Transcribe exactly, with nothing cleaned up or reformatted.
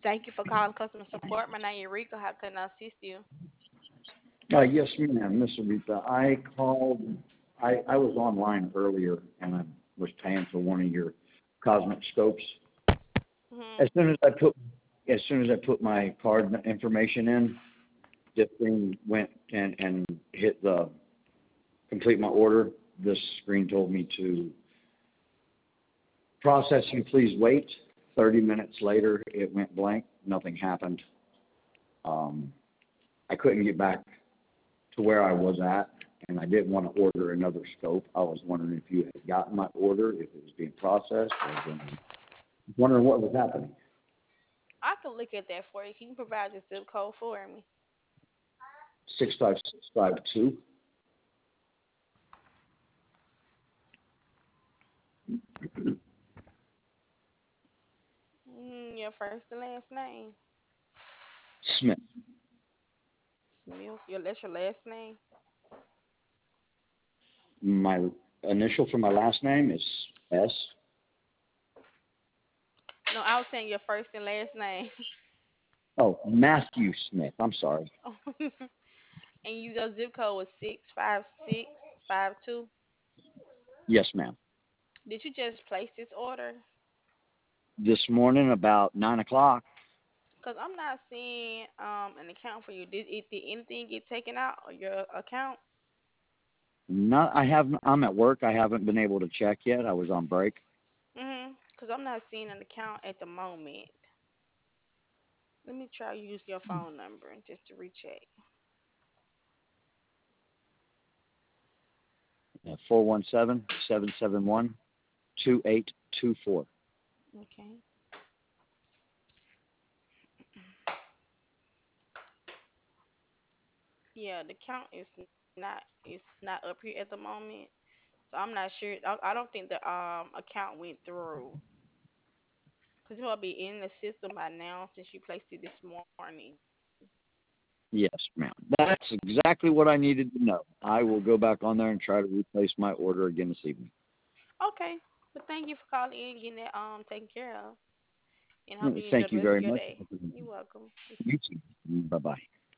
Thank you for calling customer support. My name is Rika. How can I assist you? Uh, yes, ma'am, Miss Rita. I called, I, I was online earlier and I was paying for one of your cosmic scopes. Mhm. As soon as I put, as soon as I put my card information in, this thing went and, and hit the complete my order. This screen told me to processing, please wait. thirty minutes later, it went blank. Nothing happened. Um, I couldn't get back to where I was at, and I didn't want to order another scope. I was wondering if you had gotten my order, if it was being processed. I was wondering, wondering what was happening. I can look at that for you. Can you provide your zip code for me? Six five six five two. Mm, your first and last name. Smith. Smith. Your that's your last name. My initial for my last name is S. No, I was saying your first and last name. Oh, Matthew Smith. I'm sorry. And you your zip code was six five six five two. Yes, ma'am. Did you just place this order? This morning about nine o'clock. Cause I'm not seeing um an account for you. Did it did anything get taken out of your account? Not. I haven't. I'm at work. I haven't been able to check yet. I was on break. Mhm. Cause I'm not seeing an account at the moment. Let me try use your phone number just to recheck. Four one seven seven seven one two eight two four. Okay. Yeah, the count is not it's not up here at the moment. So I'm not sure. I, I don't think the um account went through. Cause it will be in the system by now since you placed it this morning. Yes, ma'am. That's exactly what I needed to know. I will go back on there and try to replace my order again this evening. Okay. But thank you for calling in, getting that um taken care of, and hope Mm, you enjoy Thank the you rest of very your much. day. You're welcome. You too. Bye bye.